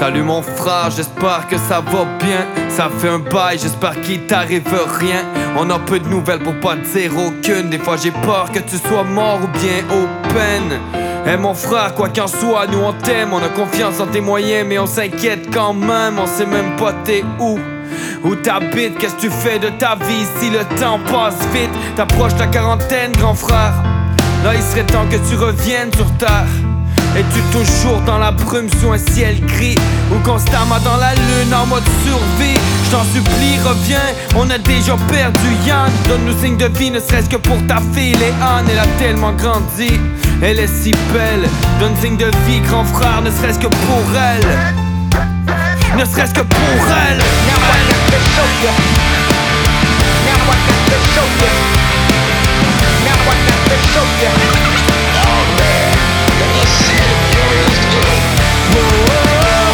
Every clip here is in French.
Salut mon frère, j'espère que ça va bien. Ça fait un bail, j'espère qu'il t'arrive rien. On a peu de nouvelles pour pas te dire aucune. Des fois j'ai peur que tu sois mort ou bien open. Eh mon frère, quoi qu'en soit, nous on t'aime. On a confiance en tes moyens, mais on s'inquiète quand même. On sait même pas t'es où t'habites, qu'est-ce que tu fais de ta vie si le temps passe vite. T'approches la quarantaine, grand frère. Là il serait temps que tu reviennes sur terre. Es-tu toujours dans la brume sous un ciel gris, ou constamment dans la lune en mode survie? Je t'en supplie, reviens, on a déjà perdu Yann. Donne-nous signe de vie, ne serait-ce que pour ta fille Léane. Elle a tellement grandi, elle est si belle. Donne signe de vie, grand frère, ne serait-ce que pour elle. Ne serait-ce que pour elle. Now I got to show you. Now I got to show you. Now I got to show you. Oh man, the serious game.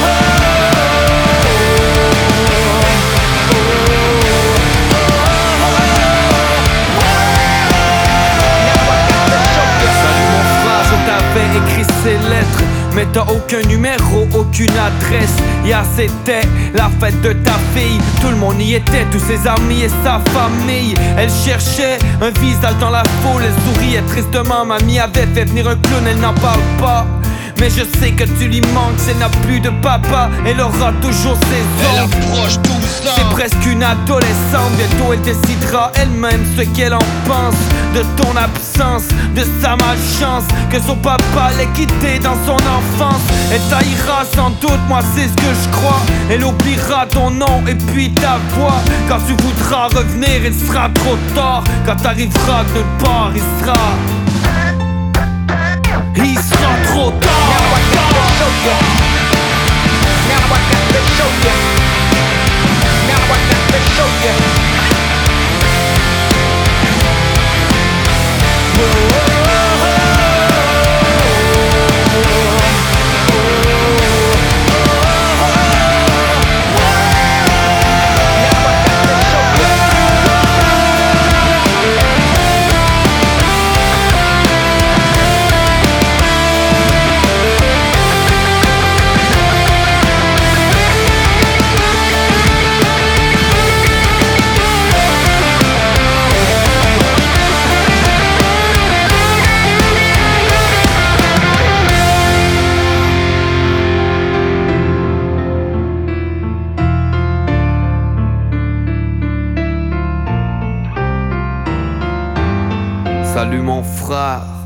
Salut mon frère, je t'avais écrit ces lettres, mais t'as aucun numéro, aucune adresse. Hier c'était la fête de ta fille, tout le monde y était, tous ses amis et sa famille. Elle cherchait un visage dans la foule, elle souriait tristement. Mamie avait fait venir un clown, elle n'en parle pas, mais je sais que tu lui manques. Elle n'a plus de papa, elle aura toujours ses Elle oncles. approche 12 ans. C'est presque une adolescente, bientôt elle décidera elle-même ce qu'elle en pense de ton absence, de sa malchance, que son papa l'ait quitté dans son enfance. Elle taillera sans doute, moi c'est ce que je crois. Elle oubliera ton nom et puis ta voix. Quand tu voudras revenir, il sera trop tard. Quand t'arriveras de nulle part, il sera trop tard. Now I got to show you. Now I got to show you. Now I got to show you. Salut mon frère.